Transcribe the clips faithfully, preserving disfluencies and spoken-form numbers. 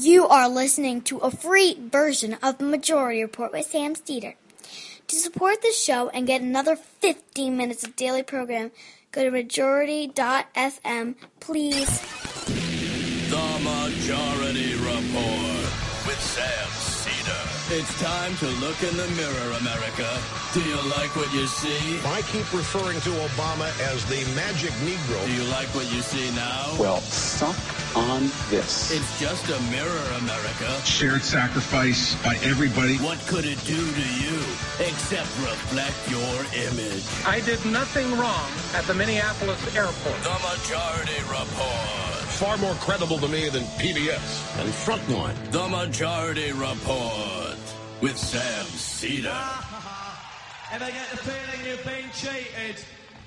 You are listening to a free version of the Majority Report with Sam Steeder. To support this show and get another fifteen minutes of daily program, go to majority dot f m, please. The Majority Report with Sam Steeder. It's time to look in the mirror, America. Do you like what you see? I keep referring to Obama as the magic Negro. Do you like what you see now? Well, suck on this. It's just a mirror, America. Shared sacrifice by everybody. What could it do to you except reflect your image? I did nothing wrong at the Minneapolis airport. The Majority Report. Far more credible to me than P B S and Frontline. The Majority Report with Sam Steeder. If I get the feeling you've been cheated.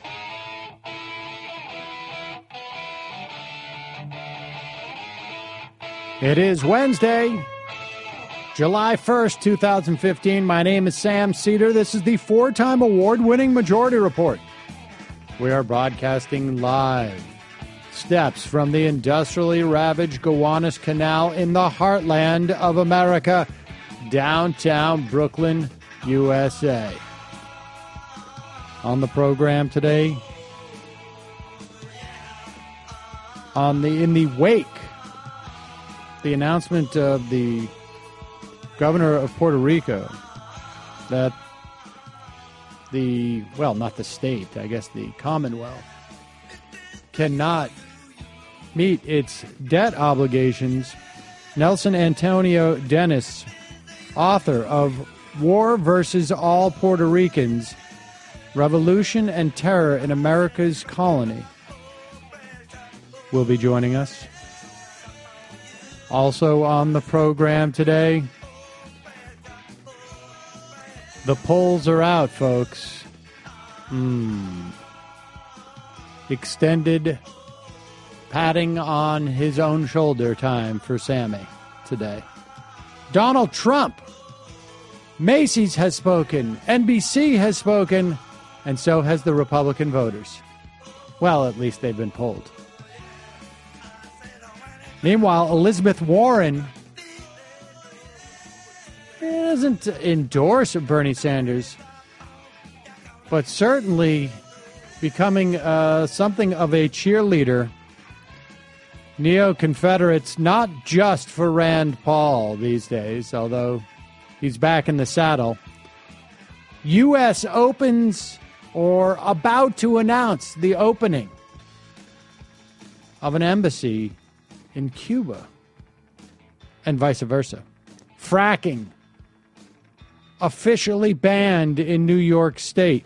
It is Wednesday, July first, twenty fifteen. My name is Sam Steeder. This is the four-time award-winning Majority Report. We are broadcasting live. Steps from the industrially ravaged Gowanus Canal in the heartland of America, downtown Brooklyn, U S A. On the program today, on the in the wake, the announcement of the governor of Puerto Rico that the, well, not the state, I guess the Commonwealth, cannot meet its debt obligations, Nelson Antonio Dennis, author of War versus All Puerto Ricans, Revolution and Terror in America's Colony, will be joining us. Also on the program today, the polls are out, folks. Hmm. Extended patting on his own shoulder time for Sammy today. Donald Trump. Macy's has spoken. N B C has spoken. And so has the Republican voters. Well, at least they've been polled. Meanwhile, Elizabeth Warren doesn't endorse Bernie Sanders, but certainly becoming uh, something of a cheerleader. Neo-Confederates, not just for Rand Paul these days, although he's back in the saddle. U S opens or about to announce the opening of an embassy in Cuba and vice versa. Fracking officially banned in New York State.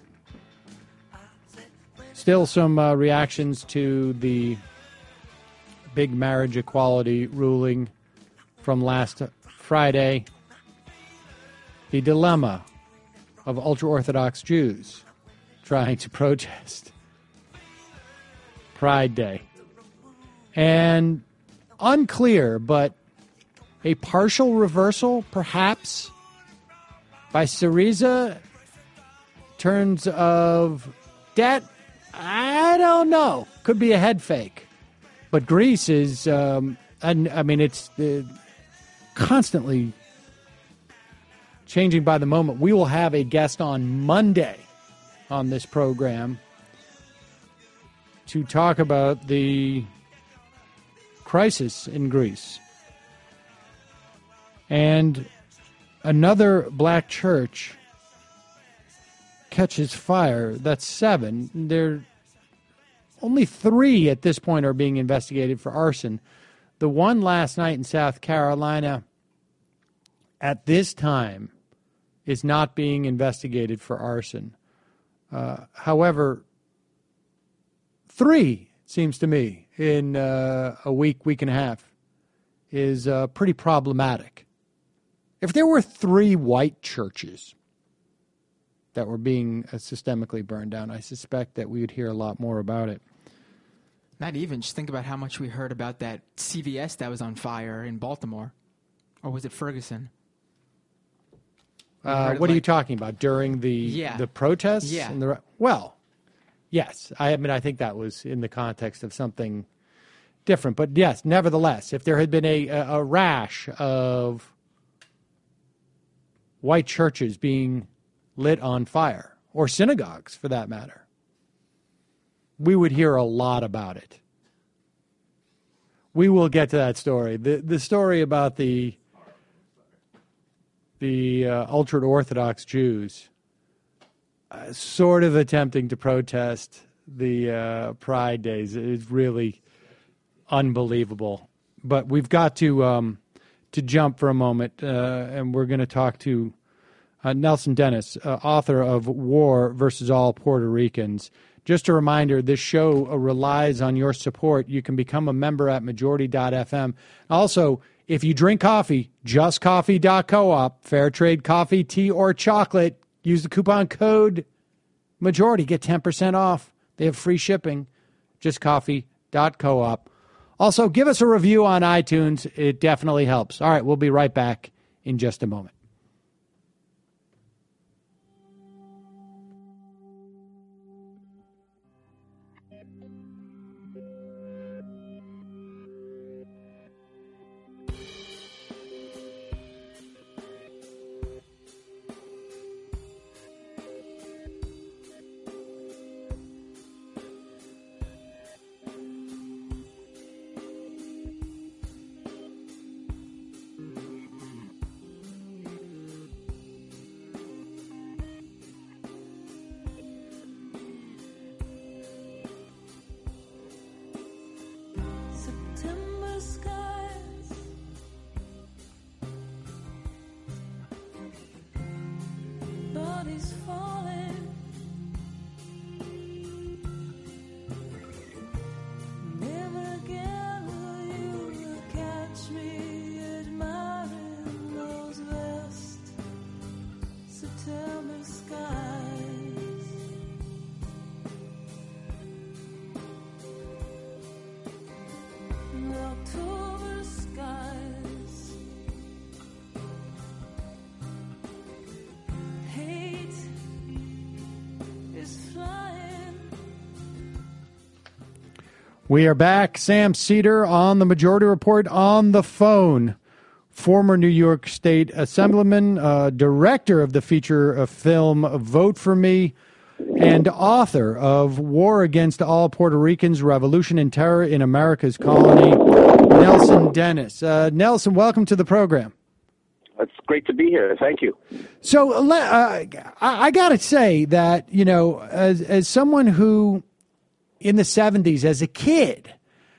Still some uh, reactions to the big marriage equality ruling from last Friday. The dilemma of ultra-Orthodox Jews trying to protest Pride Day. And unclear, but a partial reversal, perhaps, by Syriza, terms of debt. I don't know. Could be a head fake. But Greece is, um, and I mean, it's uh, constantly changing by the moment. We will have a guest on Monday on this program to talk about the crisis in Greece. And another black church catches fire. That's seven. There, only three at this point are being investigated for arson. The one last night in South Carolina, at this time, is not being investigated for arson. Uh, however, three, it seems to me, in uh, a week, week and a half, is uh, pretty problematic. If there were three white churches that were being uh, systemically burned down, I suspect that we would hear a lot more about it. Not even. Just think about how much we heard about that C V S that was on fire in Baltimore. Or was it Ferguson? Uh, what like, are you talking about? During the yeah. the protests? Yeah. And the, well, yes. I mean, I think that was in the context of something different. But yes, nevertheless, if there had been a, a, a rash of white churches being lit on fire, or synagogues for that matter, we would hear a lot about it. We will get to that story. The the story about the the uh, ultra-Orthodox Jews uh, sort of attempting to protest the uh, Pride days is really unbelievable. But we've got to um, to jump for a moment, uh, and we're going to talk to uh, Nelson Dennis, uh, author of War versus All Puerto Ricans. Just a reminder, this show uh, relies on your support. You can become a member at majority dot f m. Also, if you drink coffee, just coffee dot coop, fair trade coffee, tea, or chocolate, use the coupon code MAJORITY. Get ten percent off. They have free shipping. just coffee dot coop. Also, give us a review on iTunes. It definitely helps. All right, we'll be right back in just a moment. We are back. Sam Seder on the Majority Report on the phone. Former New York State Assemblyman, uh, director of the feature uh, film Vote for Me, and author of War Against All Puerto Ricans, Revolution and Terror in America's Colony, Nelson Dennis. Uh, Nelson, welcome to the program. It's great to be here. Thank you. So uh, I, I got to say that, you know, as as someone who in the seventies, as a kid,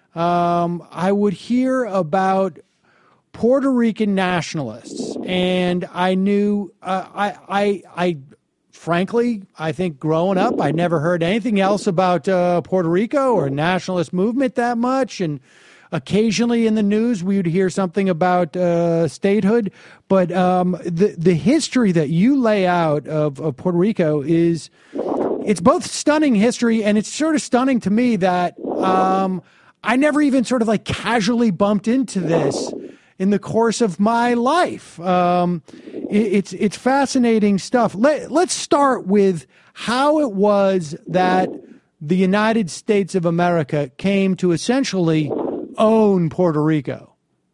um, I would hear about Puerto Rican nationalists, and I knew, uh, I, I, I, frankly, I think growing up, I never heard anything else about uh, Puerto Rico or nationalist movement that much, and occasionally in the news we would hear something about uh, statehood, but um, the the history that you lay out of, of Puerto Rico is. It's both stunning history, and it's sort of stunning to me that um, I never even sort of like casually bumped into this in the course of my life. Um, it, it's it's fascinating stuff. Let, let's start with how it was that the United States of America came to essentially own Puerto Rico.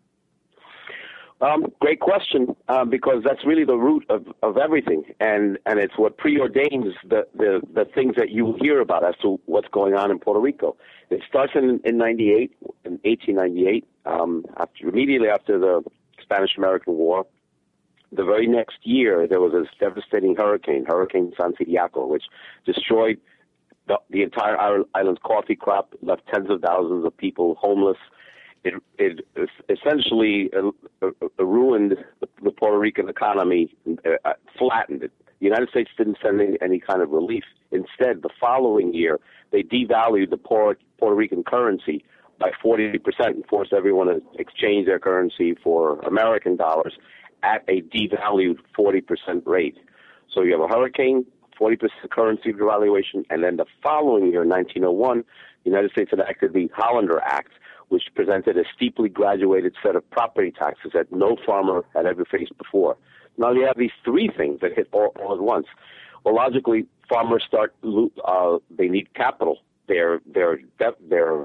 Um, great question, uh, because that's really the root of, of everything, and, and it's what preordains the, the, the things that you hear about as to what's going on in Puerto Rico. It starts in, in ninety-eight, in eighteen ninety-eight, um, after, immediately after the Spanish-American War. The very next year, there was this devastating hurricane, Hurricane Santiago, which destroyed the, the entire island's coffee crop, left tens of thousands of people homeless. It, it essentially uh, uh, ruined the Puerto Rican economy, uh, flattened it. The United States didn't send any, any kind of relief. Instead, the following year, they devalued the Puerto, Puerto Rican currency by forty percent and forced everyone to exchange their currency for American dollars at a devalued forty percent rate. So you have a hurricane, forty percent currency devaluation, and then the following year, nineteen oh one, the United States enacted the Hollander Act, which presented a steeply graduated set of property taxes that no farmer had ever faced before. Now you have these three things that hit all, all at once. Well, logically, farmers start, uh, they need capital. They're, they're, they're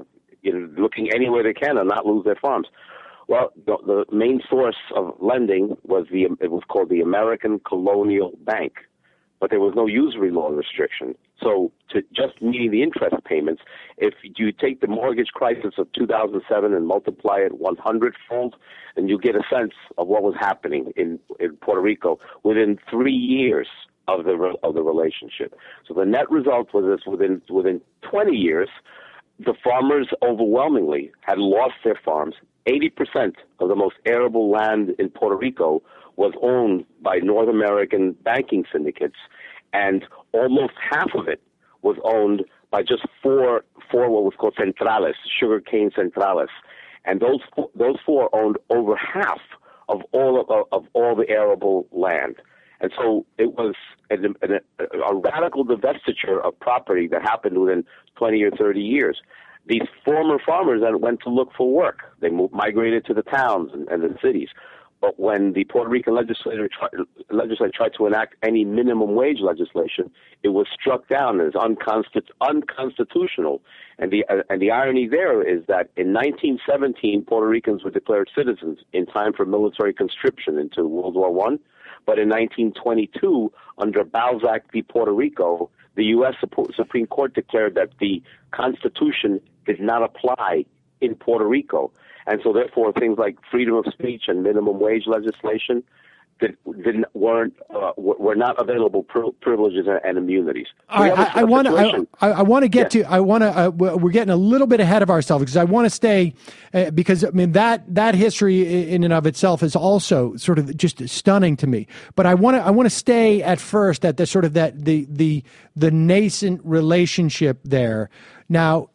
you know, looking anywhere they can and not lose their farms. Well, the, the main source of lending was the it was called the American Colonial Bank, but there was no usury loan restriction. So to just meeting the interest payments, if you take the mortgage crisis of two thousand seven and multiply it one hundred fold, and you get a sense of what was happening in, in Puerto Rico within three years of the of the relationship. So the net result was this: within within twenty years, the farmers overwhelmingly had lost their farms. eighty percent of the most arable land in Puerto Rico was owned by North American banking syndicates, and almost half of it was owned by just four, four what was called centrales, sugarcane centrales, and those those four owned over half of all of, of all the arable land. And so it was a, a, a radical divestiture of property that happened within twenty or thirty years. These former farmers then went to look for work. They moved, migrated to the towns and, and the cities. But when the Puerto Rican legislature, tri- legislature tried to enact any minimum wage legislation, it was struck down as unconstitu- unconstitutional. And the uh, and the irony there is that in nineteen seventeen, Puerto Ricans were declared citizens in time for military conscription into World War One. But in nineteen twenty-two, under Balzac v. Puerto Rico, the U S Supreme Court declared that the Constitution did not apply in Puerto Rico. And so, therefore, things like freedom of speech and minimum wage legislation that didn't, weren't uh, were not available pri- privileges and, and immunities. All right, I want to I, I want to get yeah. to I want to uh, we're getting a little bit ahead of ourselves because I want to stay uh, because I mean that that history in and of itself is also sort of just stunning to me. But I want to I want to stay at first at the sort of that the the the nascent relationship there. Now,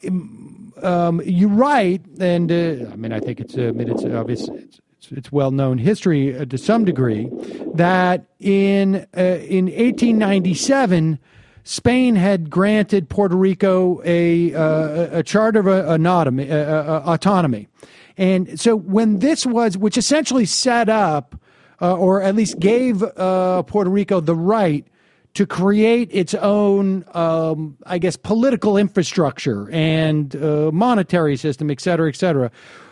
um, you write, and uh, I mean I think it's I mean it's obvious. It's, It's well-known history uh, to some degree that in uh, in eighteen ninety-seven, Spain had granted Puerto Rico a uh, a charter of autonomy, uh, uh, autonomy, and so when this was, which essentially set up, uh, or at least gave uh, Puerto Rico the right to create its own, um, I guess, political infrastructure and uh, monetary system, et cetera, et cetera.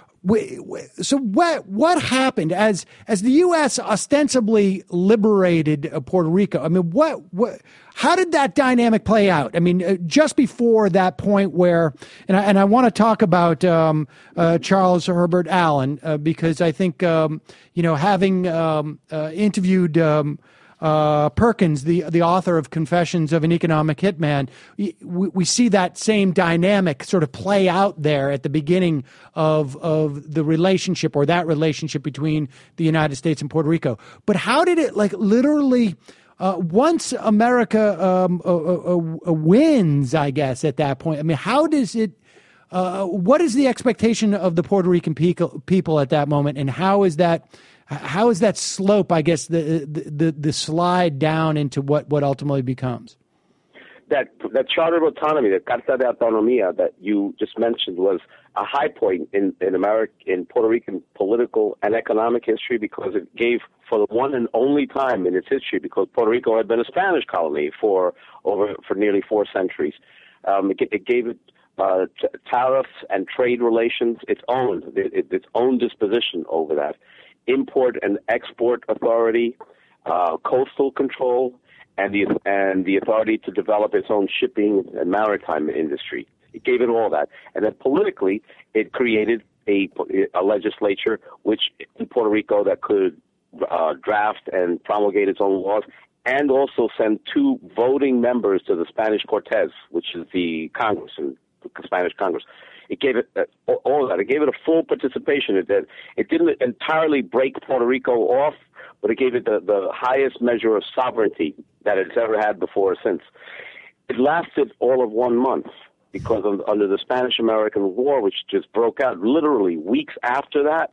So what what happened as as the U S ostensibly liberated Puerto Rico? I mean, what what how did that dynamic play out? I mean, just before that point where, and I, and I want to talk about um, uh, Charles Herbert Allen uh, because I think um, you know having um, uh, interviewed. Um, Uh, Perkins, the the author of Confessions of an Economic Hitman, we, we see that same dynamic sort of play out there at the beginning of of the relationship or that relationship between the United States and Puerto Rico. But how did it, like, literally, uh, once America um, uh, uh, uh, wins, I guess, at that point, I mean, how does it, uh, what is the expectation of the Puerto Rican people, people at that moment, and how is that How is that slope, I guess, the, the the slide down into what, what ultimately becomes? That that Charter of Autonomy, the Carta de Autonomía that you just mentioned, was a high point in in America, in Puerto Rican political and economic history because it gave, for the one and only time in its history, because Puerto Rico had been a Spanish colony for over for nearly four centuries, um, it, it gave it uh, t- tariffs and trade relations, its own it, its own disposition over that. Import and export authority, uh, coastal control, and the and the authority to develop its own shipping and maritime industry. It gave it all that, and then politically, it created a, a legislature which in Puerto Rico that could uh, draft and promulgate its own laws, and also send two voting members to the Spanish Cortes, which is the Congress and the Spanish Congress. It gave it uh, all of that. It gave it a full participation. It did. It didn't entirely break Puerto Rico off, but it gave it the, the highest measure of sovereignty that it's ever had before or since. It lasted all of one month because of, under the Spanish-American War, which just broke out literally weeks after that.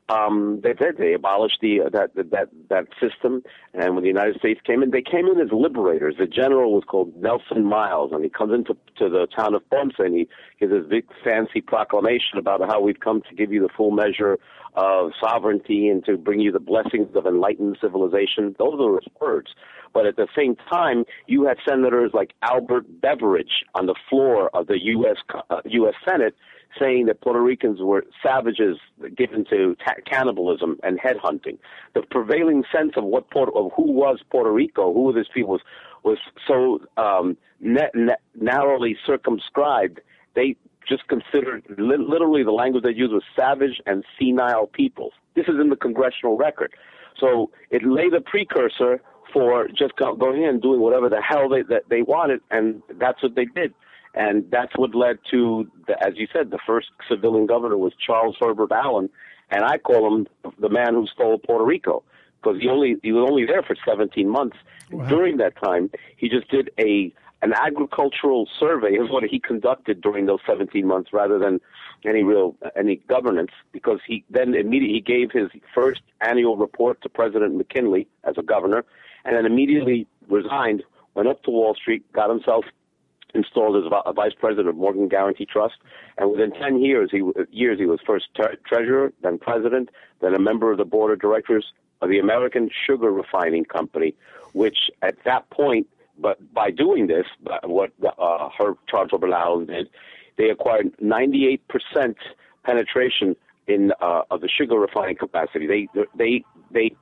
Um, they did. They abolished the uh, that that that system, and when the United States came in, they came in as liberators. The general was called Nelson Miles, and he comes into to the town of Ponce, and he gives this big fancy proclamation about how we've come to give you the full measure of sovereignty and to bring you the blessings of enlightened civilization. Those are his words. But at the same time, you had senators like Albert Beveridge on the floor of the U S uh, U S Senate saying that Puerto Ricans were savages given to ta- cannibalism and headhunting. The prevailing sense of what Puerto, of who was Puerto Rico, who were these people, was was so um, na- na- narrowly circumscribed. They just considered li- literally the language they used was savage and senile peoples. This is in the congressional record, so it laid a precursor for just go- going in and doing whatever the hell they that they wanted, and that's what they did. And that's what led to, the, as you said, the first civilian governor was Charles Herbert Allen, and I call him the man who stole Puerto Rico, because he only he was only there for seventeen months. Wow. During that time, he just did a an agricultural survey is what he conducted during those seventeen months, rather than any real any governance, because he then immediately he gave his first annual report to President McKinley as a governor, and then immediately resigned, went up to Wall Street, got himself installed as a vice president of Morgan Guaranty Trust, and within ten years, he years he was first tre- treasurer, then president, then a member of the board of directors of the American Sugar Refining Company, which at that point, but by doing this, what uh, her Charles Herbert Allen did, they acquired ninety-eight percent penetration in uh, of the sugar refining capacity. They they they.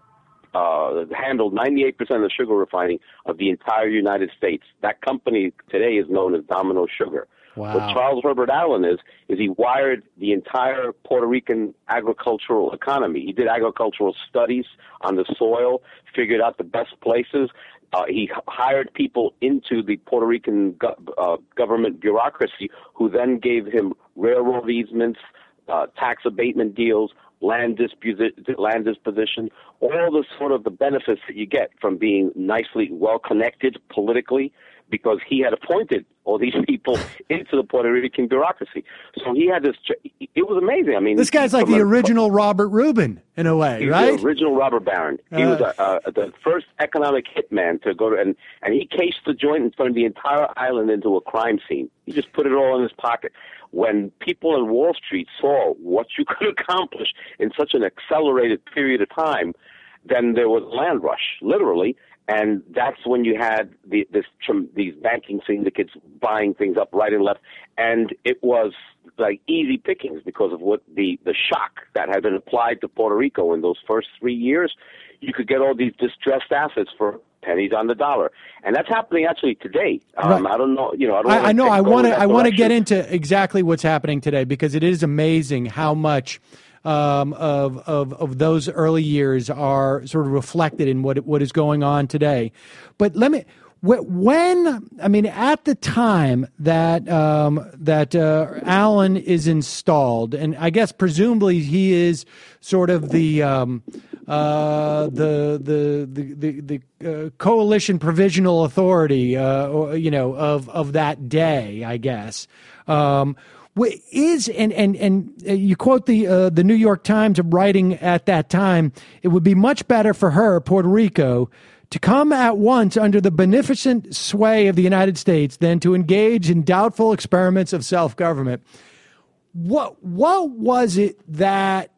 Uh, handled ninety-eight percent of the sugar refining of the entire United States. That company today is known as Domino Sugar. Wow. What Charles Herbert Allen is, is he wired the entire Puerto Rican agricultural economy. He did agricultural studies on the soil, figured out the best places. Uh, he hired people into the Puerto Rican go- uh, government bureaucracy who then gave him railroad easements, uh, tax abatement deals, land disposi- land disposition, all the sort of the benefits that you get from being nicely well-connected politically, because he had appointed all these people into the Puerto Rican bureaucracy. So he had this, it was amazing. I mean, this guy's like the a, original Robert Rubin in a way, he right? Was the original Robert Barron. He uh, was a, uh, the first economic hitman to go to, and, and he cased the joint and turned the entire island into a crime scene. He just put it all in his pocket. When people on Wall Street saw what you could accomplish in such an accelerated period of time, then there was a land rush, literally, and that's when you had the, this these banking syndicates buying things up right and left, and it was like easy pickings because of what the, the shock that had been applied to Puerto Rico in those first three years. You could get all these distressed assets for pennies on the dollar, and that's happening actually today. Um, right. I don't know, you know. I, don't I, I know. I want to. I want to get into exactly what's happening today, because it is amazing how much um, of of of those early years are sort of reflected in what what is going on today. But let me. When, I mean, at the time that um, that uh, Allen is installed, and I guess presumably he is sort of the um, uh, the the the the, the uh, coalition provisional authority, uh, or, you know, of of that day, I guess. Um, Is and and and you quote the uh, the New York Times writing at that time, it would be much better for her, Puerto Rico, to come at once under the beneficent sway of the United States than to engage in doubtful experiments of self-government. What what was it that,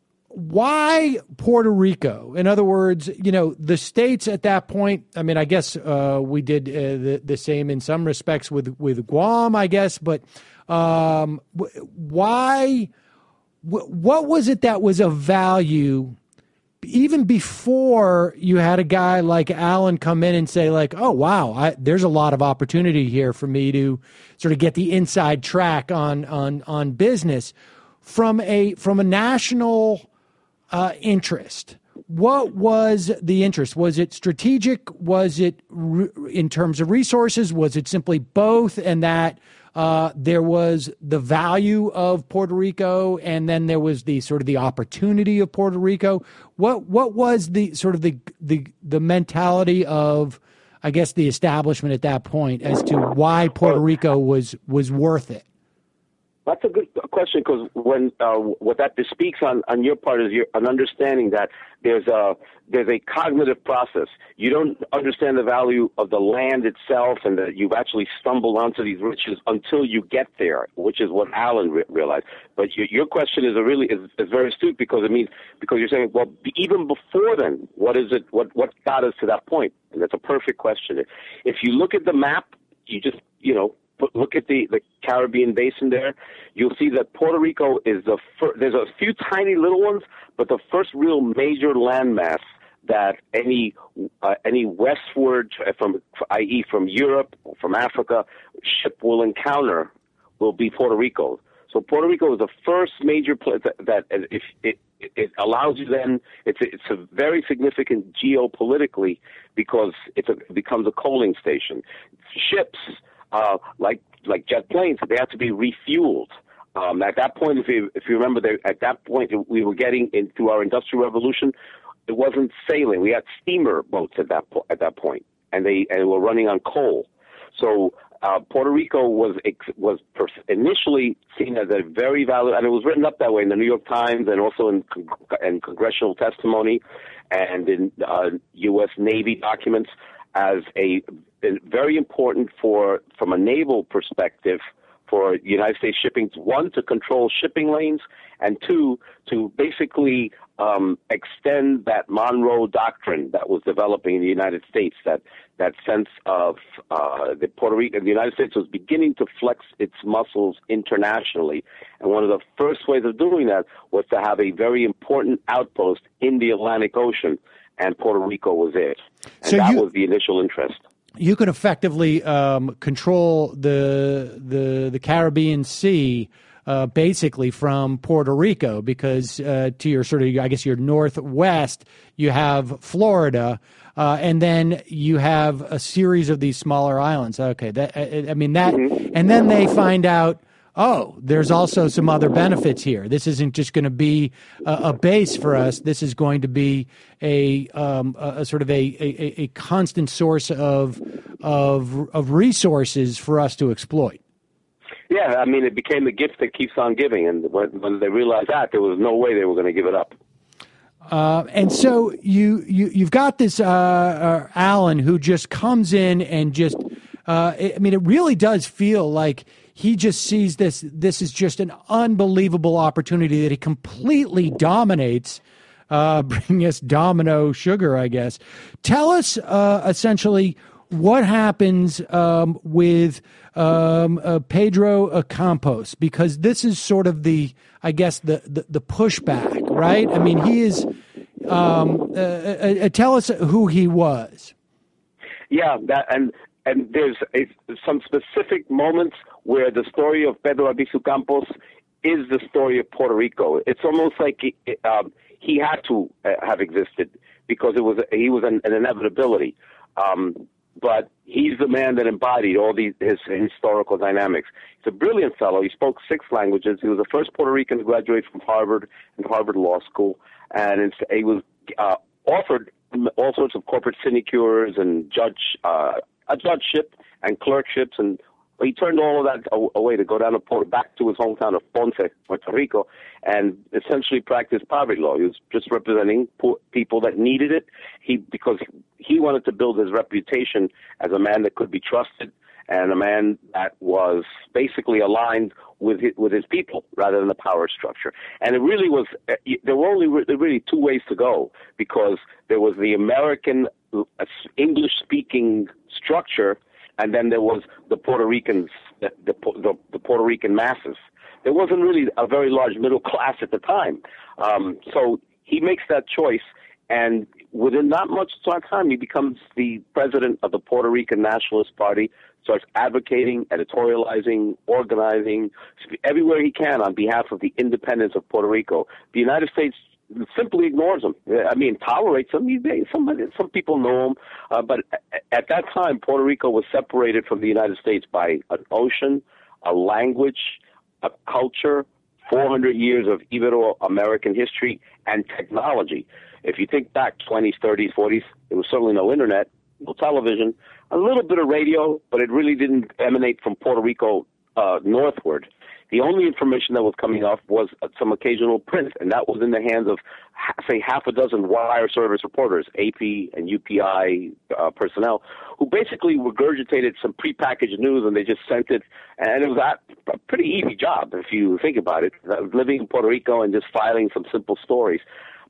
why Puerto Rico? In other words, you know, the states at that point, I mean, I guess uh, we did uh, the, the same in some respects with, with Guam, I guess, but um, why, what was it that was of value even before you had a guy like Allen come in and say, like, oh, wow, I, there's a lot of opportunity here for me to sort of get the inside track on on on business from a from a national uh, interest? What was the interest? Was it strategic? Was it re- in terms of resources? Was it simply both, and that Uh, there was the value of Puerto Rico, and then there was the sort of the opportunity of Puerto Rico? What what was the sort of the the the mentality of, I guess, the establishment at that point as to why Puerto Rico was was worth it? That's a good question, because when uh, what that speaks on, on your part is your, an understanding that there's a there's a cognitive process. You don't understand the value of the land itself, and that you've actually stumbled onto these riches until you get there, which is what Allen re- realized. But your, your question is a really is, is very astute, because it means because you're saying, well, even before then, what is it? What what got us to that point? And that's a perfect question. If you look at the map, you just you know. put, look at the, the Caribbean basin there, you'll see that Puerto Rico is the first. There's a few tiny little ones, but the first real major landmass that any uh, any westward from, that is, from Europe or from Africa, ship will encounter will be Puerto Rico. So Puerto Rico is the first major place that, that if it, it allows you then, it's a, it's a very significant geopolitically because it's a, it becomes a coaling station. Ships, uh, like like jet planes, they have to be refueled. Um, at that point, if you, if you remember, they, at that point we were getting into our Industrial Revolution. It wasn't sailing. We had steamer boats at that po- at that point, and they and were running on coal. So uh, Puerto Rico was was initially seen as a very valid, and it was written up that way in the New York Times and also in, in congressional testimony and in uh, U S Navy documents as a, a very important for from a naval perspective for United States shipping. One, to control shipping lanes, and two, to basically um, extend that Monroe Doctrine that was developing in the United States, that that sense of uh, the Puerto Rico, the United States was beginning to flex its muscles internationally. And one of the first ways of doing that was to have a very important outpost in the Atlantic Ocean, and Puerto Rico was it. And so that you- was the initial interest. You can effectively um, control the the the Caribbean Sea uh, basically from Puerto Rico because uh, to your sort of I guess your northwest you have Florida uh, and then you have a series of these smaller islands. Okay, that I, I mean that, and then they find out. Oh, there's also some other benefits here. This isn't just going to be a, a base for us. This is going to be a, um, a, a sort of a, a, a constant source of, of of resources for us to exploit. Yeah, I mean, it became a gift that keeps on giving, and when, when they realized that, there was no way they were going to give it up. Uh, and so you, you you've got this uh, uh, Alan who just comes in and just. Uh, I mean, it really does feel like he just sees this. This is just an unbelievable opportunity that he completely dominates, uh, bringing us domino sugar, I guess. Tell us uh, essentially what happens um, with um, uh, Pedro uh, Campos, because this is sort of the, I guess, the, the, the pushback, right? I mean, he is. Um, uh, uh, tell us who he was. Yeah, that and. And there's a, some specific moments where the story of Pedro Albizu Campos is the story of Puerto Rico. It's almost like he, um, he had to uh, have existed because it was he was an, an inevitability. Um, but he's the man that embodied all these his historical dynamics. He's a brilliant fellow. He spoke six languages. He was the first Puerto Rican to graduate from Harvard and Harvard Law School, and it's, he was uh, offered all sorts of corporate sinecures and judge. Uh, a judgeship and clerkships, and he turned all of that away to go down to Port, back to his hometown of Ponce, Puerto Rico, and essentially practice poverty law. He was just representing poor people that needed it. He because he wanted to build his reputation as a man that could be trusted and a man that was basically aligned with his, with his people rather than the power structure. And it really was. There were only really two ways to go because there was the American English-speaking structure, and then there was the Puerto Ricans, the, the, the, the Puerto Rican masses. There wasn't really a very large middle class at the time. Um, so he makes that choice, and within not much time, he becomes the president of the Puerto Rican Nationalist Party, starts advocating, editorializing, organizing, everywhere he can on behalf of the independence of Puerto Rico. The United States simply ignores him. I mean, tolerates him. He, some, some people know him. Uh, but at that time, Puerto Rico was separated from the United States by an ocean, a language, a culture, four hundred years of Ibero-American history, and technology. If you think back twenties, thirties, forties, there was certainly no internet, no television, a little bit of radio, but it really didn't emanate from Puerto Rico uh, northward. The only information that was coming off was some occasional print, and that was in the hands of, say, half a dozen wire service reporters, A P and U P I uh, personnel, who basically regurgitated some prepackaged news, and they just sent it. And it was a pretty easy job, if you think about it, living in Puerto Rico and just filing some simple stories.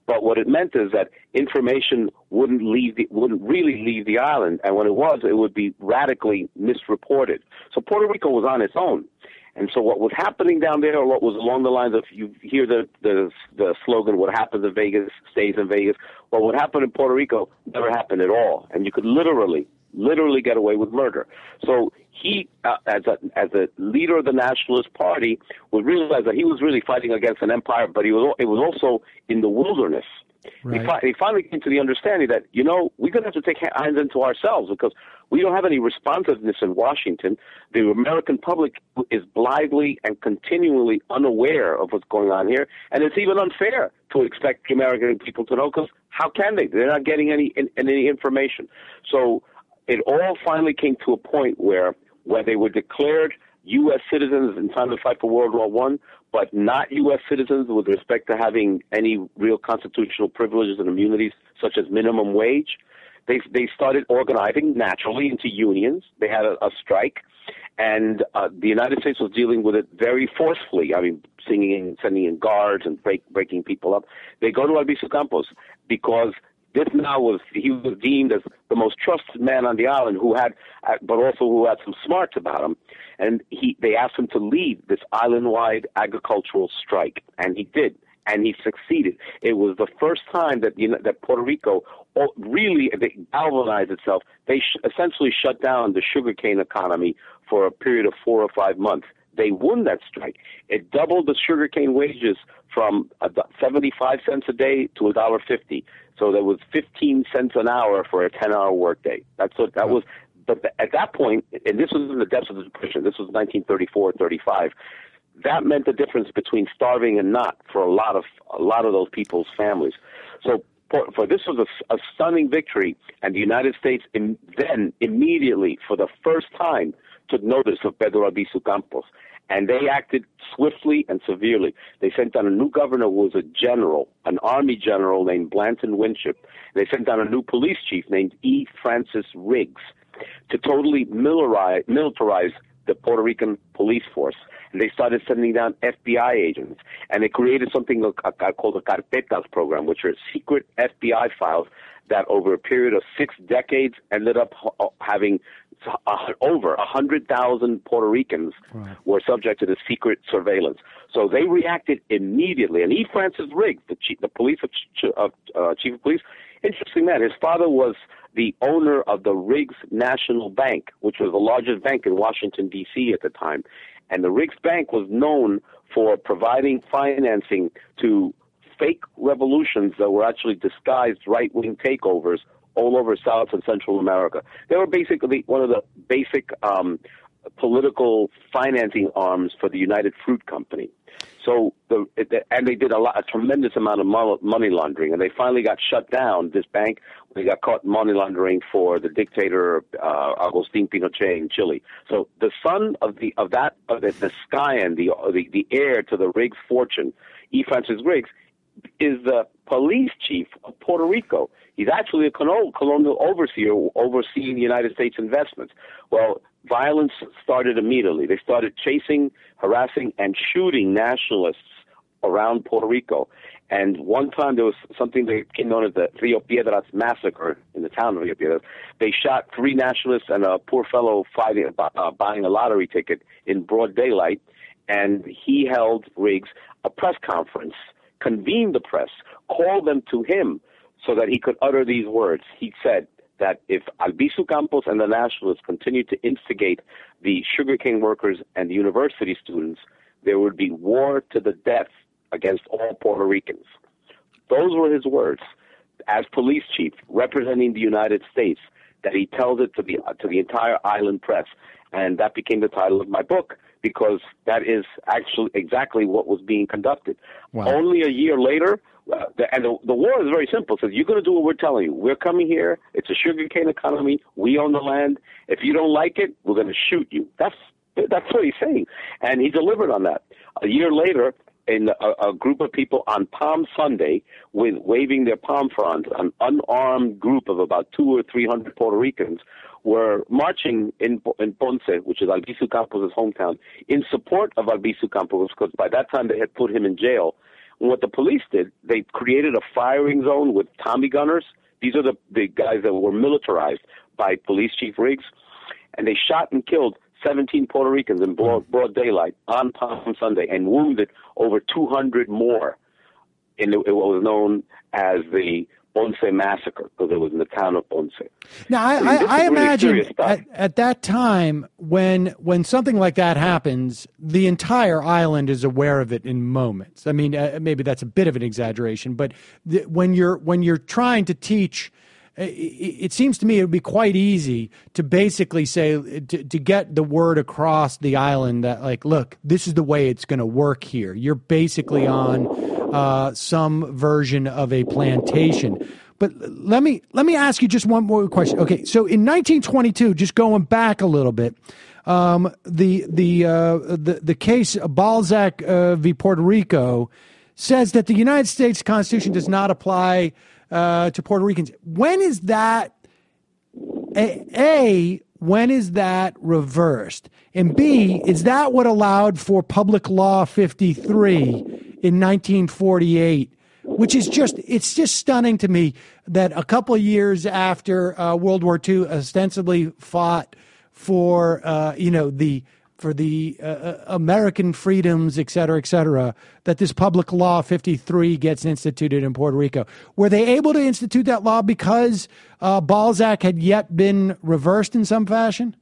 But what it meant is that information wouldn't leave the, wouldn't really leave the island, and when it was, it would be radically misreported. So Puerto Rico was on its own. And so what was happening down there, or what was along the lines of, you hear the, the the slogan, what happens in Vegas stays in Vegas. Well, what happened in Puerto Rico never happened at all. And you could literally, literally get away with murder. So he, uh, as a as a leader of the Nationalist Party, would realize that he was really fighting against an empire, but he was it was also in the wilderness. Right. He, fi- he finally came to the understanding that, you know, we're going to have to take hands into ourselves because we don't have any responsiveness in Washington. The American public is blithely and continually unaware of what's going on here, and it's even unfair to expect the American people to know because how can they? They're not getting any any information. So it all finally came to a point where, where they were declared U S citizens in time to fight for World War One, but not U S citizens with respect to having any real constitutional privileges and immunities, such as minimum wage. They they started organizing naturally into unions. They had a, a strike, and uh, the United States was dealing with it very forcefully. I mean, singing and sending in guards and break, breaking people up. They go to Albizu Campos because this now was, he was deemed as the most trusted man on the island who had, but also who had some smarts about him. And he, they asked him to lead this island-wide agricultural strike, and he did, and he succeeded. It was the first time that you know, that Puerto Rico really galvanized itself. They sh- essentially shut down the sugarcane economy for a period of four or five months. They won that strike. It doubled the sugarcane wages from seventy-five cents a day to one dollar fifty. So there was fifteen cents an hour for a ten-hour workday. That's what that was. But at that point, and this was in the depths of the Depression, this was nineteen thirty-four, thirty-five, that meant the difference between starving and not for a lot of a lot of those people's families. So for, for this was a, a stunning victory, and the United States in, then immediately, for the first time, took notice of Pedro Albizu Campos, and they acted swiftly and severely. They sent down a new governor who was a general, an army general named Blanton Winship. They sent down a new police chief named E. Francis Riggs to totally militarize, militarize the Puerto Rican police force. And they started sending down F B I agents. And they created something called a Carpetas program, which are secret F B I files that over a period of six decades ended up having uh, over one hundred thousand Puerto Ricans right. were subject to the secret surveillance. So they reacted immediately. And E. Francis Riggs, the chief, the police of, of uh, chief of police, interesting man, his father was the owner of the Riggs National Bank, which was the largest bank in Washington, D C at the time. And the Riggs Bank was known for providing financing to fake revolutions that were actually disguised right-wing takeovers all over South and Central America. They were basically one of the basic um, political financing arms for the United Fruit Company. So, the, and they did a lot, a tremendous amount of money laundering, and they finally got shut down, this bank, when they got caught money laundering for the dictator, uh, Agustin Pinochet in Chile. So the son of the, of that, of the, the scion, the, the, the heir to the Riggs fortune, E. Francis Riggs, is the police chief of Puerto Rico. He's actually a colonial overseer overseeing the United States investments. Well, violence started immediately. They started chasing, harassing, and shooting nationalists around Puerto Rico. And one time there was something that became known as the Rio Piedras massacre in the town of Rio Piedras. They shot three nationalists and a poor fellow fighting, uh, buying a lottery ticket in broad daylight. And he held, Riggs, a press conference, convened the press, called them to him so that he could utter these words. He said that if Albizu Campos and the nationalists continued to instigate the sugarcane workers and the university students, there would be war to the death against all Puerto Ricans. Those were his words as police chief representing the United States, that he tells it to the to the entire island press. And that became the title of my book, because that is actually exactly what was being conducted. Wow. Only a year later, uh, the, and the, the war is very simple. It says, you're going to do what we're telling you. We're coming here. It's a sugarcane economy. We own the land. If you don't like it, we're going to shoot you. That's that's what he's saying. And he delivered on that. A year later, in a, a group of people on Palm Sunday, with waving their palm fronds, an unarmed group of about two or three hundred Puerto Ricans were marching in in Ponce, which is Albizu Campos' hometown, in support of Albizu Campos, because by that time they had put him in jail And what the police did, they created a firing zone with Tommy gunners. These are the, the guys that were militarized by Police Chief Riggs. And they shot and killed seventeen Puerto Ricans in broad, broad daylight on Palm Sunday and wounded over two hundred more in the, what was known as the Ponce Massacre, because it was in the town of Ponce. Now, I, I, mean, I, I really imagine at, at that time, when when something like that happens, the entire island is aware of it in moments. I mean, uh, maybe that's a bit of an exaggeration, but the, when you're when you're trying to teach, it, it seems to me it would be quite easy to basically say to, to get the word across the island that, like, look, this is the way it's going to work here. You're basically on Uh, some version of a plantation. But let me let me ask you just one more question. Okay, so in nineteen twenty-two, just going back a little bit, um, the the uh, the the case Balzac uh, v. Puerto Rico says that the United States Constitution does not apply uh, to Puerto Ricans. When is that? A, a when is that reversed? And B, is that what allowed for Public Law fifty-three in nineteen forty-eight, which is just, it's just stunning to me that a couple of years after uh, World War Two ostensibly fought for, uh, you know, the, for the uh, American freedoms, et cetera, et cetera, that this Public Law fifty-three gets instituted in Puerto Rico. Were they able to institute that law because uh, Balzac had yet been reversed in some fashion?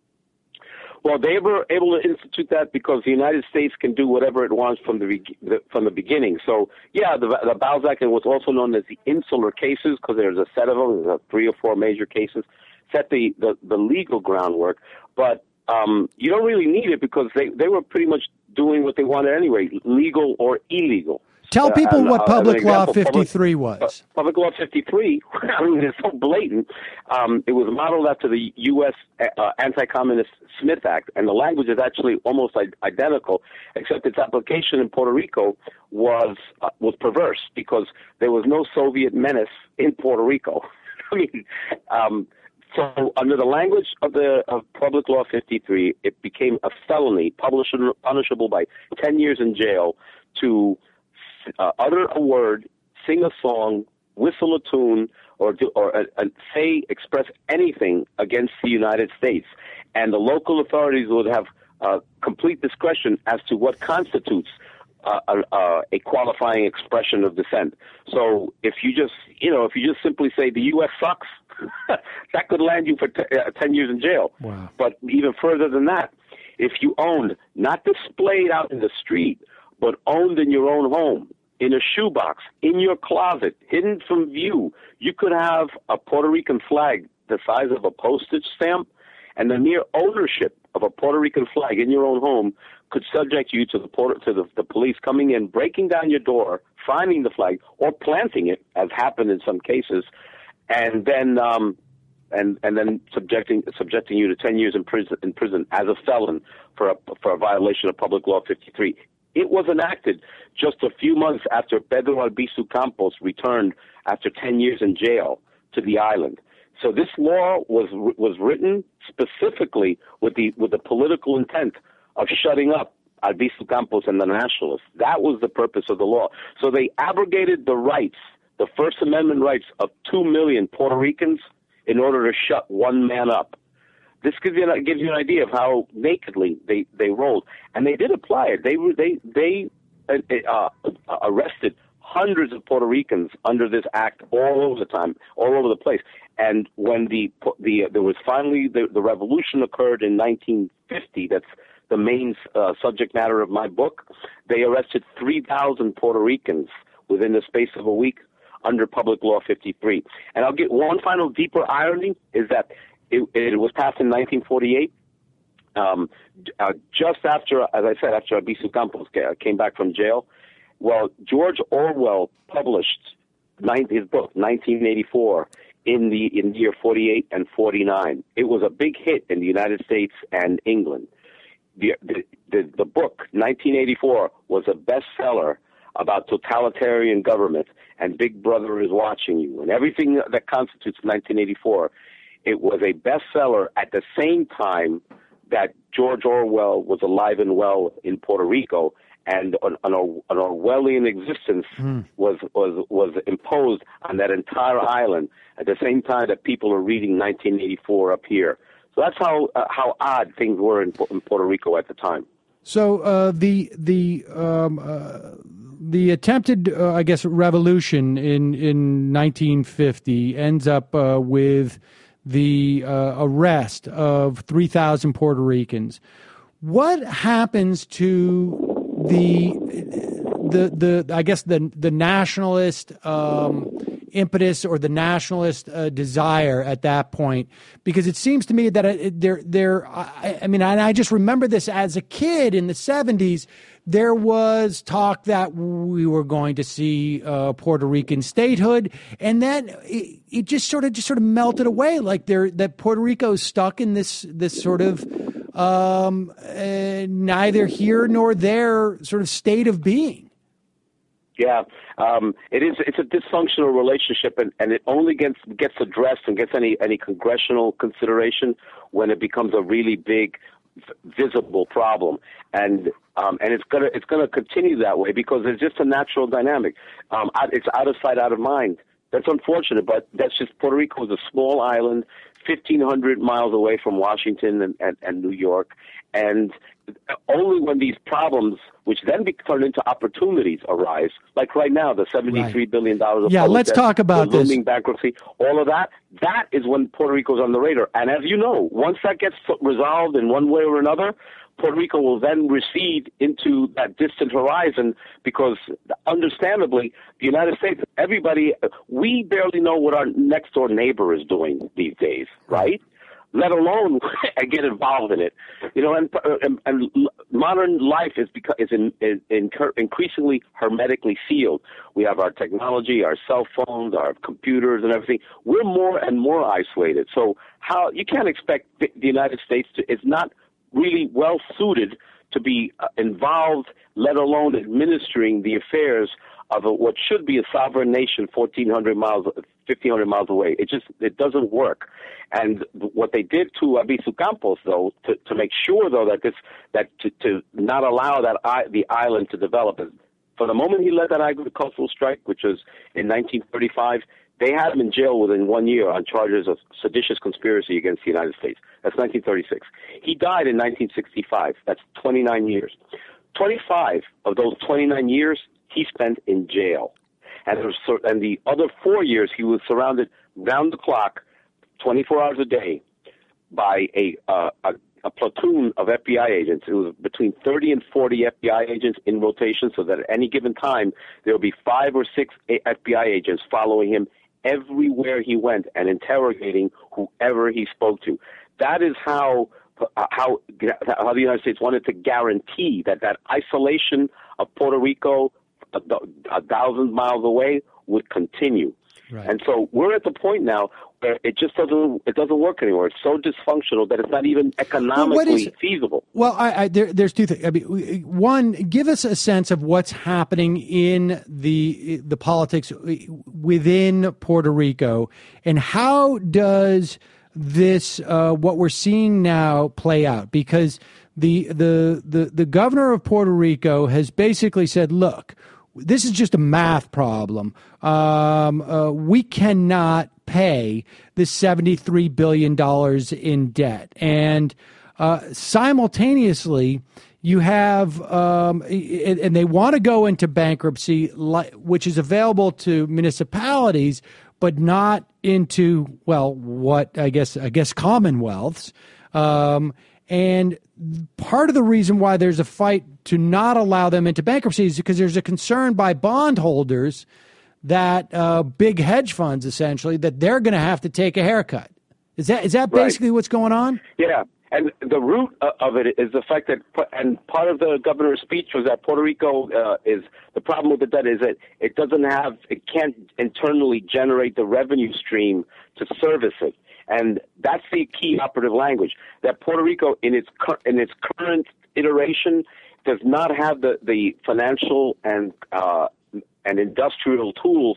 Well, they were able to institute that because the United States can do whatever it wants from the, the from the beginning. So, yeah, the, the Balzac and what's also known as the insular cases, because there's a set of them, there's three or four major cases, set the, the, the legal groundwork. But um, you don't really need it because they, they were pretty much doing what they wanted anyway, legal or illegal. Tell people uh, what uh, Public example, Law fifty-three public, was. Uh, Public Law fifty-three, I mean, it's so blatant. Um, it was modeled after the U S Uh, Anti-Communist Smith Act, and the language is actually almost I- identical, except its application in Puerto Rico was uh, was perverse because there was no Soviet menace in Puerto Rico. I mean, um, so under the language of the of Public Law fifty-three, it became a felony, punishable, punishable by ten years in jail to Uh, utter a word, sing a song, whistle a tune, or do, or uh, uh, say, express anything against the United States, and the local authorities would have uh, complete discretion as to what constitutes uh, a, a qualifying expression of dissent. So, if you just, you know, if you just simply say the U S sucks, that could land you for t- uh, ten years in jail. Wow. But even further than that, if you owned, not displayed out in the street, but owned in your own home, in a shoebox, in your closet, hidden from view, you could have a Puerto Rican flag the size of a postage stamp, and the mere ownership of a Puerto Rican flag in your own home could subject you to the port- to the, the police coming in, breaking down your door, finding the flag, or planting it, as happened in some cases, and then um, and and then subjecting subjecting you to ten years in prison in prison as a felon for a for a violation of Public Law fifty-three. It was enacted just a few months after Pedro Albizu Campos returned after ten years in jail to the island. So this law was was written specifically with the with the political intent of shutting up Albizu Campos and the Nationalists. That was the purpose of the law. So they abrogated the rights, the First Amendment rights of two million Puerto Ricans in order to shut one man up. This gives you, gives you an idea of how nakedly they, they rolled, and they did apply it. They they they uh, arrested hundreds of Puerto Ricans under this act all over the time, all over the place. And when the the there was finally the, the revolution occurred in nineteen fifty, that's the main uh, subject matter of my book. They arrested three thousand Puerto Ricans within the space of a week under Public Law fifty-three. And I'll get one final deeper irony is that. It, it was passed in nineteen forty-eight, um, uh, just after, as I said, after Albizu Campos came back from jail. Well, George Orwell published his book, nineteen eighty-four, in the in the year forty-eight and forty-nine. It was a big hit in the United States and England. The the, the, the book, nineteen eighty-four, was a bestseller about totalitarian government and Big Brother is watching you and everything that constitutes nineteen eighty-four. It was a bestseller at the same time that George Orwell was alive and well in Puerto Rico, and an, an, an Orwellian existence Mm. was, was, was imposed on that entire island at the same time that people are reading nineteen eighty-four up here. So that's how uh, how odd things were in, in Puerto Rico at the time. So uh, the the um, uh, the attempted, uh, I guess, revolution in in nineteen fifty ends up uh, with the uh, arrest of three thousand Puerto Ricans. What happens to the the the I guess the the nationalist um, impetus or the nationalist uh, desire at that point? Because it seems to me that it, there there I, I mean, and I just remember this as a kid in the seventies. There was talk that we were going to see uh, Puerto Rican statehood, and then it, it just sort of just sort of melted away. Like there, that Puerto Rico is stuck in this this sort of um, uh, neither here nor there sort of state of being. Yeah, um, it is. It's a dysfunctional relationship, and, and it only gets gets addressed and gets any any congressional consideration when it becomes a really big, visible problem. And um, and it's gonna it's gonna continue that way because it's just a natural dynamic. Um, it's out of sight, out of mind. That's unfortunate, but that's just Puerto Rico is a small island, fifteen hundred miles away from Washington and, and, and New York, and only when these problems, which then be turn into opportunities, arise, like right now, the seventy-three billion dollars of yeah, public let's debt, talk about the this. looming bankruptcy, all of that, that is when Puerto Rico's on the radar. And as you know, once that gets resolved in one way or another, Puerto Rico will then recede into that distant horizon because, understandably, the United States, everybody, we barely know what our next-door neighbor is doing these days, right? Let alone get involved in it, you know. And and, and modern life is because is, in, is in, increasingly hermetically sealed. We have our technology, our cell phones, our computers, and everything. We're more and more isolated. So how you can't expect the United States to? It's not really well suited to be uh, involved, let alone administering the affairs of a, what should be a sovereign nation, fourteen hundred miles, fifteen hundred miles away. It just it doesn't work. And what they did to Albizu Campos, though, to, to make sure though that this that to, to not allow that I, the island to develop, from the moment he led that agricultural strike, which was in nineteen thirty-five, they had him in jail within one year on charges of seditious conspiracy against the United States. That's nineteen thirty-six. He died in nineteen sixty-five. That's twenty-nine years. twenty-five of those twenty-nine years he spent in jail. And, there was, and the other four years he was surrounded round the clock, twenty-four hours a day, by a, uh, a, a platoon of F B I agents. It was between thirty and forty F B I agents in rotation, so that at any given time there would be five or six F B I agents following him everywhere he went and interrogating whoever he spoke to. That is how uh, how how the United States wanted to guarantee that that isolation of Puerto Rico, a, a thousand miles away, would continue. Right. And so we're at the point now where it just doesn't it doesn't work anymore. It's so dysfunctional that it's not even economically well, is, feasible. Well, I, I, there, there's two things. I mean, one, give us a sense of what's happening in the the politics within Puerto Rico, and how does this uh, what we're seeing now play out? Because the the the the governor of Puerto Rico has basically said, look, this is just a math problem. Um, uh, we cannot pay the seventy-three billion dollars in debt. And uh, simultaneously, you have, um, and they want to go into bankruptcy, which is available to municipalities, but not into, well, what I guess, I guess commonwealths. Um, and part of the reason why there's a fight to not allow them into bankruptcy is because there's a concern by bondholders that uh, big hedge funds, essentially, that they're going to have to take a haircut. Is that is that basically right. What's going on? Yeah, and the root of it is the fact that, and part of the governor's speech was that Puerto Rico uh, is, the problem with the debt is that it doesn't have, it can't internally generate the revenue stream to service it. And that's the key operative language, that Puerto Rico in its in its current iteration does not have the, the financial and uh, and industrial tools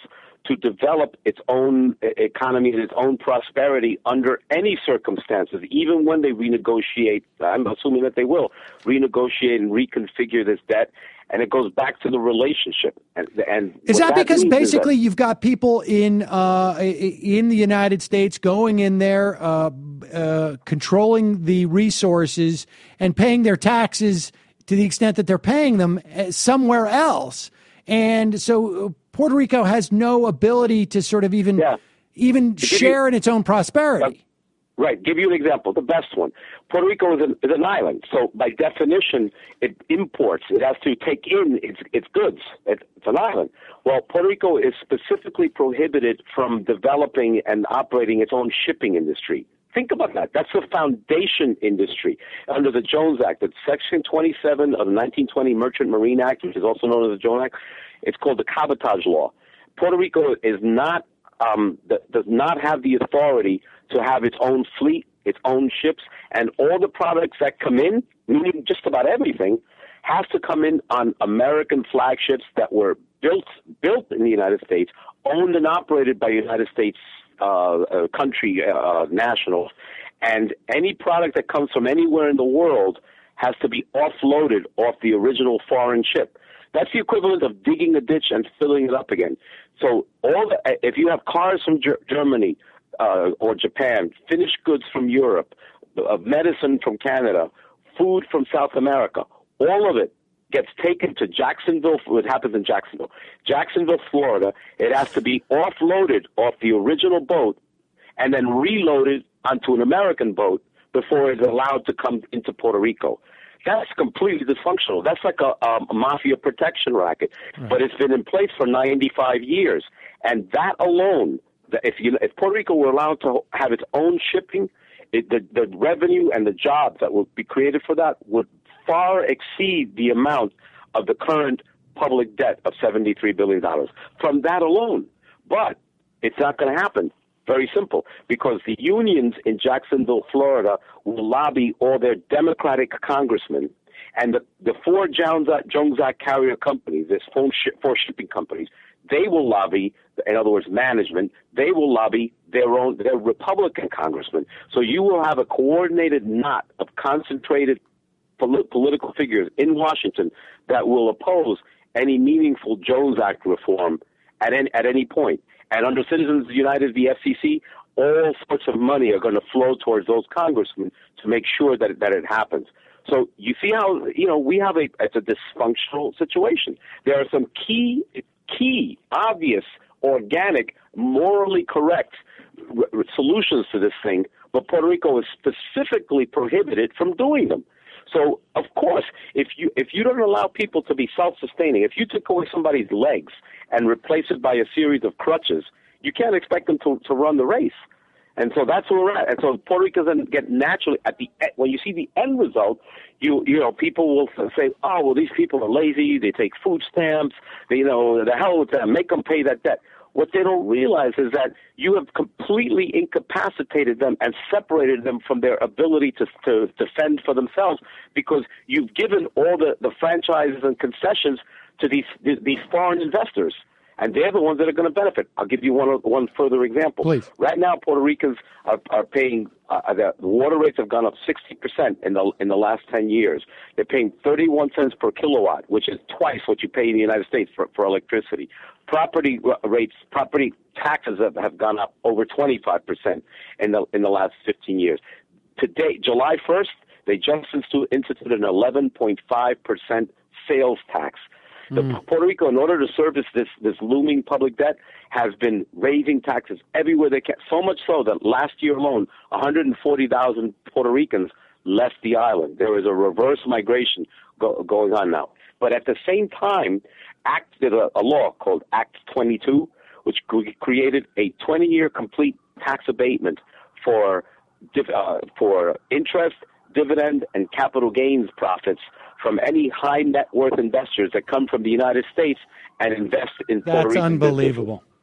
to develop its own economy and its own prosperity under any circumstances, even when they renegotiate. I'm assuming that they will renegotiate and reconfigure this debt. And it goes back to the relationship. And, and is that, that because basically that, you've got people in uh, in the United States going in there, uh, uh, controlling the resources and paying their taxes to the extent that they're paying them somewhere else, and so Puerto Rico has no ability to sort of even yeah. even share you, in its own prosperity. Uh, right. Give you an example. The best one. Puerto Rico is an, is an island, so by definition, it imports. It has to take in its its goods. It, it's an island. Well, Puerto Rico is specifically prohibited from developing and operating its own shipping industry. Think about that. That's the foundation industry under the Jones Act. It's Section twenty-seven of the nineteen twenty Merchant Marine Act, which is also known as the Jones Act. It's called the cabotage law. Puerto Rico is not um, does not have the authority to have its own fleet, its own ships, and all the products that come in, meaning just about everything, has to come in on American flagships that were built built in the United States, owned and operated by United States uh, uh, country uh, nationals, and any product that comes from anywhere in the world has to be offloaded off the original foreign ship. That's the equivalent of digging a ditch and filling it up again. So all the, if you have cars from Ger- Germany uh, or Japan, finished goods from Europe, uh, medicine from Canada, food from South America, all of it gets taken to Jacksonville. What happens in Jacksonville? Jacksonville, Florida. It has to be offloaded off the original boat and then reloaded onto an American boat before it's allowed to come into Puerto Rico. That's completely dysfunctional. That's like a, a mafia protection racket. Right. But it's been in place for ninety-five years. And that alone, if you, if Puerto Rico were allowed to have its own shipping, it, the, the revenue and the jobs that would be created for that would far exceed the amount of the current public debt of seventy-three billion dollars from that alone. But it's not going to happen. Very simple, because the unions in Jacksonville, Florida, will lobby all their Democratic congressmen, and the, the four Jones Act, Jones Act carrier companies, there's four, sh- four shipping companies, they will lobby, in other words, management, they will lobby their own, their Republican congressmen. So you will have a coordinated knot of concentrated polit- political figures in Washington that will oppose any meaningful Jones Act reform at any, at any point. And under Citizens United, the F C C, all sorts of money are going to flow towards those congressmen to make sure that that it happens. So you see how, you know, we have a, it's a dysfunctional situation. There are some key, key, obvious, organic, morally correct r- solutions to this thing, but Puerto Rico is specifically prohibited from doing them. So, of course, if you if you don't allow people to be self-sustaining, if you took away somebody's legs and replace it by a series of crutches, you can't expect them to, to run the race. And so that's where we're at. And so Puerto Rico doesn't get naturally at the when you see the end result, you you know people will say, oh well, these people are lazy. They take food stamps. They, you know, the hell with them. Make them pay that debt. What they don't realize is that you have completely incapacitated them and separated them from their ability to, to defend for themselves, because you've given all the, the franchises and concessions to these these foreign investors, and they're the ones that are going to benefit. I'll give you one one further example. Please. Right now, Puerto Ricans are, are paying uh, the water rates have gone up sixty percent in the in the last ten years. They're paying thirty-one cents per kilowatt, which is twice what you pay in the United States for, for electricity. Property rates, property taxes have, have gone up over twenty-five percent in the in the last fifteen years. Today, July first, they just instituted an eleven point five percent sales tax. The mm. Puerto Rico, in order to service this, this looming public debt, has been raising taxes everywhere they can. So much so that last year alone, one hundred forty thousand Puerto Ricans left the island. There is a reverse migration go, going on now. But at the same time, Act did a, a law called Act twenty-two, which created a twenty-year complete tax abatement for uh, for interest, dividend, and capital gains profits from any high net worth investors that come from the United States and invest in Puerto Rican That's unbelievable. businesses.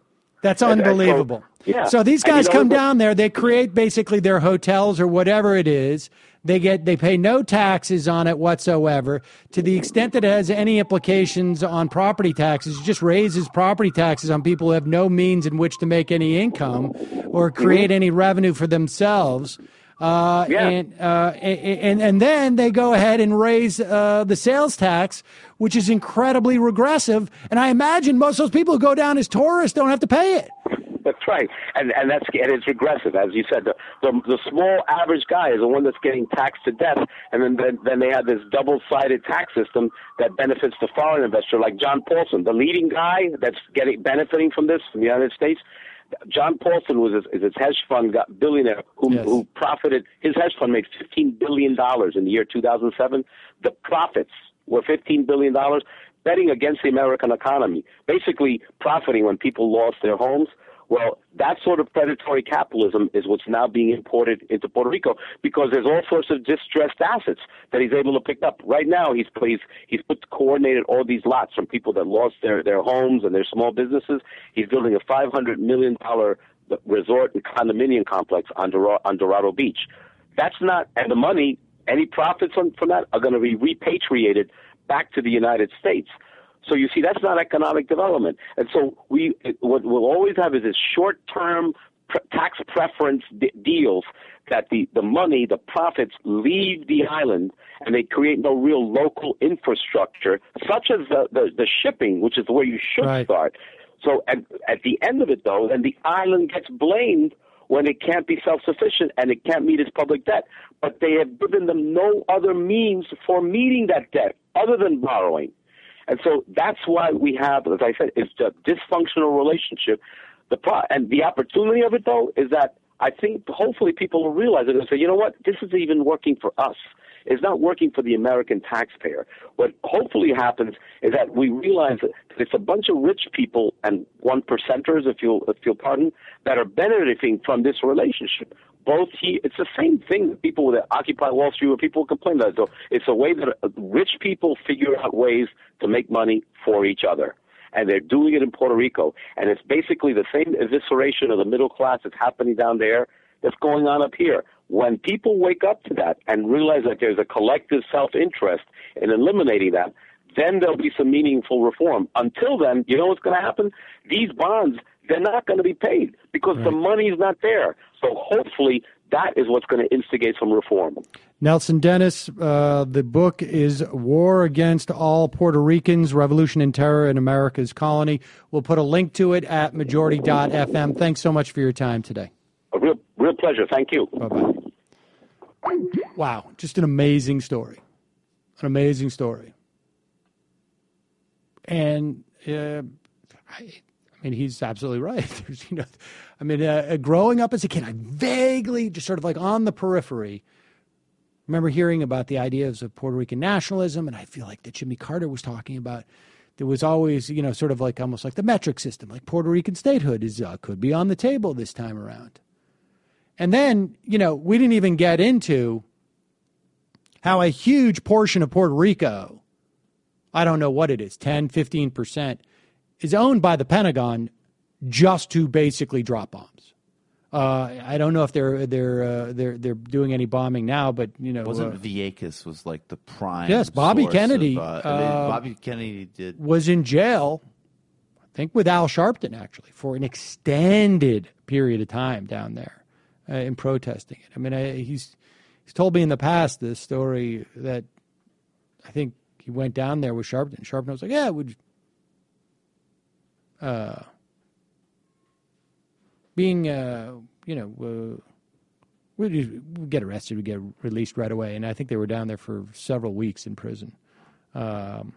That's And- and so- unbelievable. yeah. So these And you guys know come what- down there. They create basically their hotels or whatever it is. They get they pay no taxes on it whatsoever. To the extent that it has any implications on property taxes, it just raises property taxes on people who have no means in which to make any income or create Mm-hmm. any revenue for themselves. Uh, Yeah. and, uh, and and then they go ahead and raise uh, the sales tax, which is incredibly regressive. And I imagine most of those people who go down as tourists don't have to pay it. That's right, and and that's and it's regressive, as you said. The, the the small average guy is the one that's getting taxed to death, and then then, then they have this double-sided tax system that benefits the foreign investor, like John Paulson, the leading guy that's getting benefiting from this in the United States. John Paulson was his, is his hedge fund got billionaire who Yes. who profited. His hedge fund made fifteen billion dollars in the year two thousand seven. The profits were fifteen billion dollars, betting against the American economy, basically profiting when people lost their homes. Well, that sort of predatory capitalism is what's now being imported into Puerto Rico because there's all sorts of distressed assets that he's able to pick up. Right now, he's he's, he's put coordinated all these lots from people that lost their, their homes and their small businesses. He's building a five hundred million dollars resort and condominium complex on Dorado, on Dorado Beach. That's not, and the money, any profits on, from that are going to be repatriated back to the United States. So you see, that's not economic development. And so we, what we'll always have is this short-term pre- tax preference d- deals that the, the money, the profits leave the island and they create no real local infrastructure, such as the, the, the shipping, which is where you should Right. start. So at, at the end of it, though, then the island gets blamed when it can't be self-sufficient and it can't meet its public debt. But they have given them no other means for meeting that debt other than borrowing. And so that's why we have, as I said, it's a dysfunctional relationship. The pro- and the opportunity of it, though, is that I think hopefully people will realize it and say, you know what, this is even working for us. It's not working for the American taxpayer. What hopefully happens is that we realize that it's a bunch of rich people and one percenters, if you'll, if you'll pardon, that are benefiting from this relationship. Both he, it's the same thing that people that occupy Wall Street, where people complain about it. So it's a way that rich people figure out ways to make money for each other. And they're doing it in Puerto Rico. And it's basically the same evisceration of the middle class that's happening down there that's going on up here. When people wake up to that and realize that there's a collective self-interest in eliminating that, then there'll be some meaningful reform. Until then, you know what's going to happen? These bonds, they're not going to be paid because right. the money's not there. So hopefully that is what's going to instigate some reform. Nelson Dennis, uh, the book is War Against All Puerto Ricans, Revolution and Terror in America's Colony. We'll put a link to it at majority dot f m. Thanks so much for your time today. A real, real pleasure. Thank you. Bye-bye. Wow, just an amazing story. An amazing story. And uh, I, I mean, he's absolutely right. There's, you know, I mean, uh, growing up as a kid, I vaguely, just sort of like on the periphery, remember hearing about the ideas of Puerto Rican nationalism, and I feel like that Jimmy Carter was talking about. There was always, you know, sort of like almost like the metric system, like Puerto Rican statehood is uh, could be on the table this time around. And then, you know, we didn't even get into how a huge portion of Puerto Rico, I don't know what it is, ten, fifteen percent, is owned by the Pentagon just to basically drop bombs. Uh, I don't know if they're they're uh, they're they're doing any bombing now, but you know, wasn't uh, Vieques was like the prime. Yes, Bobby source Kennedy. Of, uh, uh, Bobby Kennedy did was in jail, I think, with Al Sharpton actually for an extended period of time down there uh, in protesting it. I mean, I, he's he's told me in the past this story that I think he went down there with Sharpton. Sharpton was like, "Yeah, would." Uh, being, uh, you know, uh, we we'd get arrested, we get released right away, and I think they were down there for several weeks in prison. Um,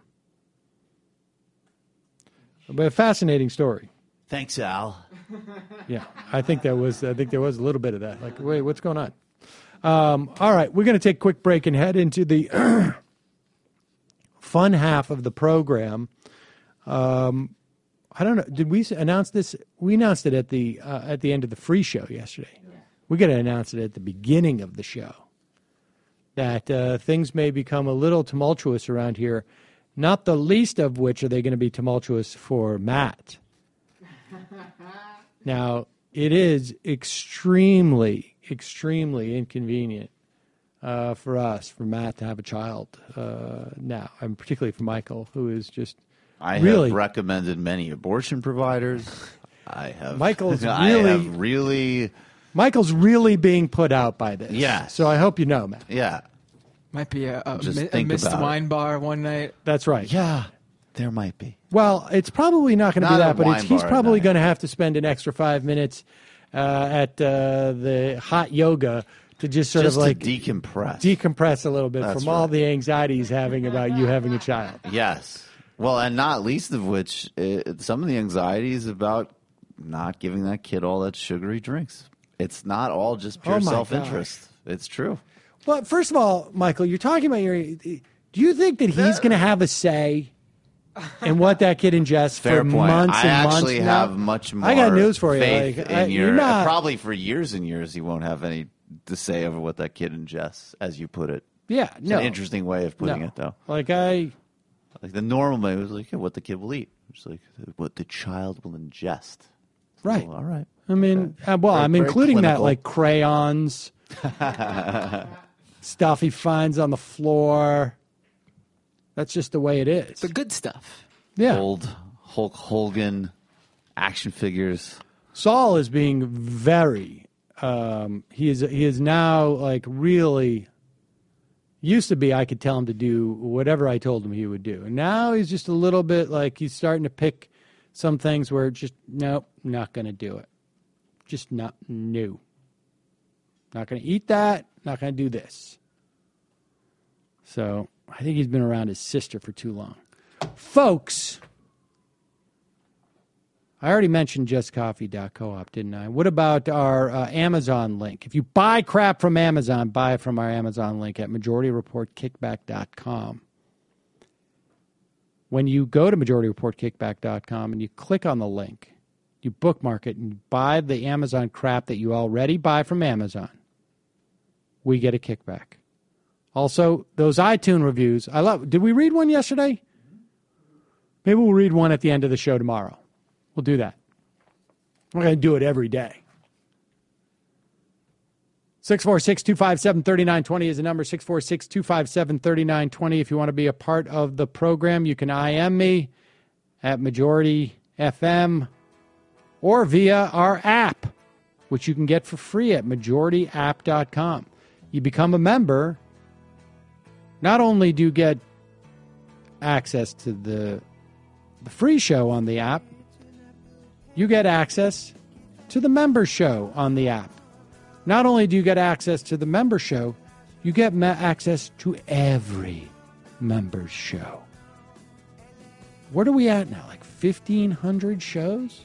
but a fascinating story. Thanks, Al. Yeah, I think there was. I think there was a little bit of that. Like, wait, what's going on? Um, all right, we're going to take a quick break and head into the fun half of the program. Um, I don't know. Did we announce this? We announced it at the uh, at the end of the free show yesterday. Yeah. We got to announce it at the beginning of the show that uh, things may become a little tumultuous around here. Not the least of which are they going to be tumultuous for Matt. Now, it is extremely, extremely inconvenient uh, for us, for Matt to have a child uh, now, and particularly for Michael, who is just I really... have recommended many abortion providers. I have... Michael's I really... have really... Michael's really being put out by this. Yeah. So I hope you know, Matt. Yeah. Might be a, a, Just mi- a think missed about wine it. bar one night. That's right. Yeah, there might be. Well, it's probably not going to be Not a that, but wine it's, he's bar at probably night. going to have to spend an extra five minutes uh, at uh, the hot yoga to just sort Just of like to decompress. decompress a little bit That's from all right. the anxiety he's having about you having a child. Yes. Well, and not least of which, it, some of the anxieties about not giving that kid all that sugary drinks. It's not all just pure Oh, my self-interest. It's true. Well, first of all, Michael, you're talking about your. Do you think that he's going to have a say in what that kid ingests Fair for point. months I and months actually now? have much more I got news for you. faith Like, in I- your, you're not, probably for years and years, he won't have any to say over what that kid ingests, as you put it. Yeah, It's no. an interesting way of putting No. it, though. Like I, Like the normal way was like, yeah, what the kid will eat. It's like what the child will ingest. right. Well, all right. I mean, uh, well, Very- I'm very including that clinical. like crayons, stuff he finds on the floor. That's just the way it is. The good stuff. Yeah. Old Hulk Hogan action figures. Saul is being very. Um, he is. He is now like really. Used to be, I could tell him to do whatever I told him he would do, and now he's just a little bit like he's starting to pick some things where just nope, not going to do it. Just not new. Not going to eat that. Not going to do this. So I think he's been around his sister for too long, folks. I already mentioned just coffee dot coop, didn't I? What about our uh, Amazon link? If you buy crap from Amazon, buy it from our Amazon link at majority report kickback dot com. When you go to majority report kickback dot com and you click on the link, you bookmark it and buy the Amazon crap that you already buy from Amazon, we get a kickback. Also, those iTunes reviews, I love. Did we read one yesterday? Maybe we'll read one at the end of the show tomorrow. We'll do that. We're going to do it every day. six four six, two five seven, three nine two zero is the number, six four six, two five seven, three nine two zero. If you want to be a part of the program, you can I M me at Majority F M or via our app, which you can get for free at majority app dot com. You become a member. Not only do you get access to the, the free show on the app, you get access to the member show on the app. Not only do you get access to the member show, you get me- access to every member's show. What are we at now? Like fifteen hundred shows?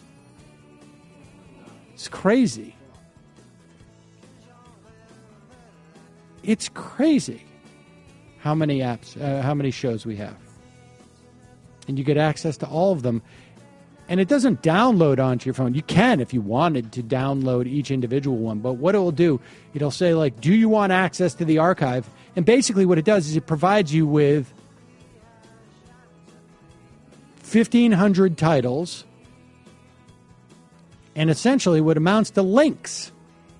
It's crazy. It's crazy how many apps, uh, how many shows we have. And you get access to all of them. And it doesn't download onto your phone. You can if you wanted to download each individual one. But what it will do, it'll say, like, do you want access to the archive? And basically what it does is it provides you with fifteen hundred titles and essentially what amounts to links.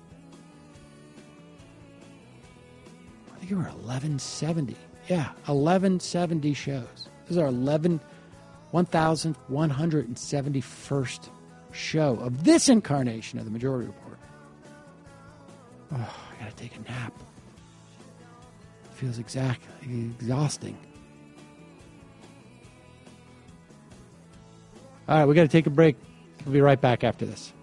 I think it were eleven seventy. Yeah, eleven seventy shows. Those are eleven... one thousand one hundred seventy-first show of this incarnation of the Majority Report. Oh, I gotta take a nap. It feels exactly exhausting. All right, we gotta take a break. We'll be right back after this.